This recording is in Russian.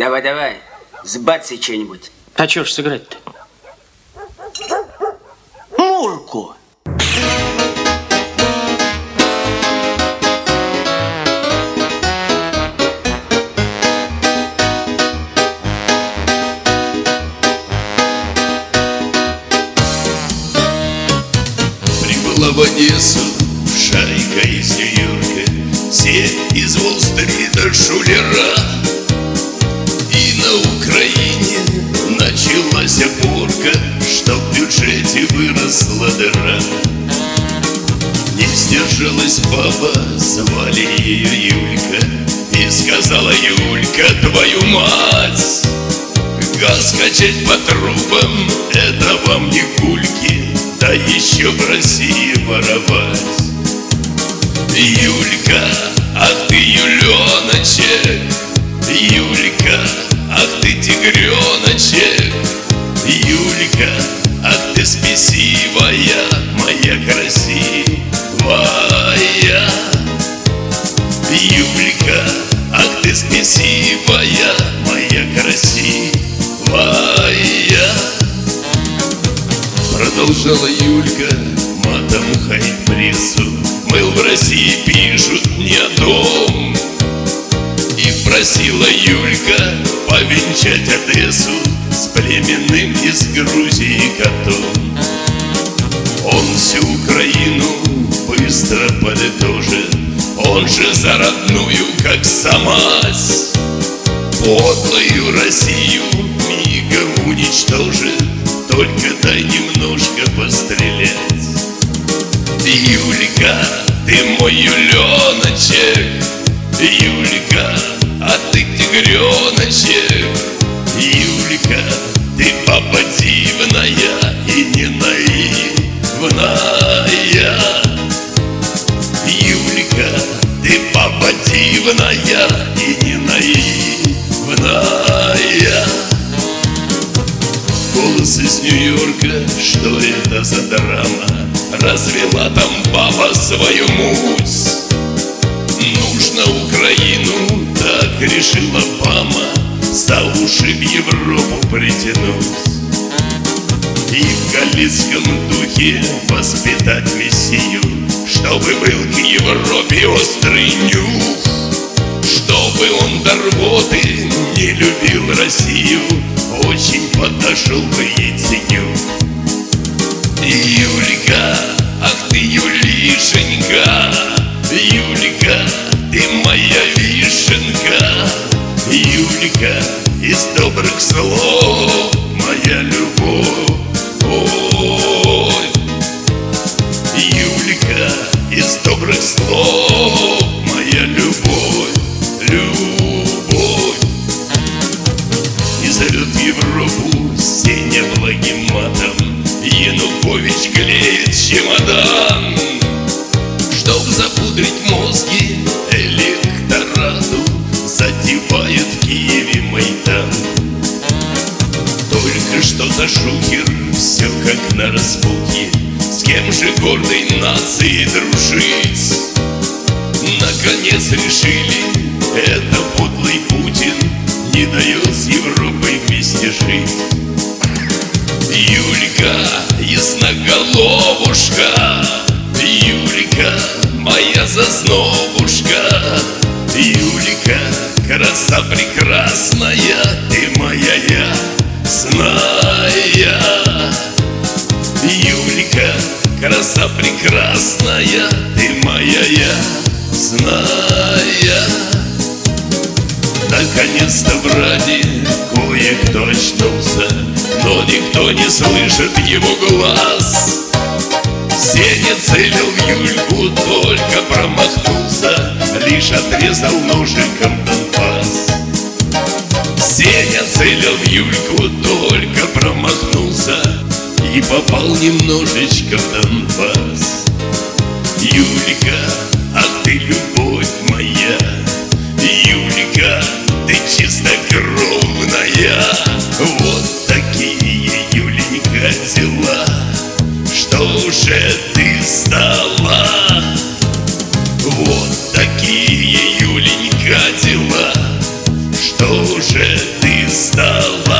Давай, сбацай что-нибудь. А чё ж сыграть-то? Мурку. Прибыла в Одессу шайка из Нью-Йорка, все из Уолл-стрита шулера. И на Украине началась опорка, что в бюджете выросла дыра. Не сдержалась баба, звали ее Юлька, и сказала: Юлька, твою мать, газ качать по трубам — это вам не кульки, да еще в России воровать. Юлька, ах ты Юленочек, Юлька, ах ты тигреночек, Юлька, ах ты спесивая, моя красивая. Юлька, ах ты спесивая, моя красивая. Продолжала Юлька матом хаять прессу, мыл в России пишут не о том. И просила Юлька повенчать Одессу с племенным из Грузии котом. Он всю Украину быстро подытожит, он же за родную, как самась, подлую Россию мигом уничтожит, только дай немножко пострелять. Юлька, ты мой Юленочек, Юлька, а ты тигреночек, Юлька, ты баба дивная и не наивная. Юлька, ты баба дивная и не наивная. Голос из Нью-Йорка, что это за драма? Развела там баба свою муть. Нужно Украину, так решила Обама, за уши в Европу притянуть. И в галицком духе воспитать мессию, чтобы был к Европе острый нюх, чтобы он до рвоты не любил Россию, очень подошел бы Яценюк. Юлька, ах ты Юлишенька, Юлька, ты моя вишенка, Юлька, из добрых слов моя любовь. Ой, Юлька, из добрых слов моя любовь, любовь. И зовет в Европу Сеня благим матом, Янукович клеит чемодан, чтоб запудрить мозги электорату, затевает в Киеве Майдан. Только что-то Шухер, все как на распутье, с кем же гордой нации дружить? Наконец решили, это подлый Путин не дает с Европой вместе жить. Юлька, ясноголовушка, Юлька, моя зазнобушка, Юлька, краса прекрасная, ты моя ясная. Юлька, краса прекрасная, ты моя ясная. Наконец-то в Раде кое-кто очнулся, но никто не слышит его глаз. Сеня целил в Юльку, только промахнулся, лишь отрезал ножиком Донбасс. Сеня целил в Юльку, только промахнулся и попал немножечко в Донбасс. Юлька, а ты любовь моя, Юлька, ты чистокровная. Вот такие, Юленька, дела, что уже ты стала. Вот такие, Юленька, дела, что Что же ты стала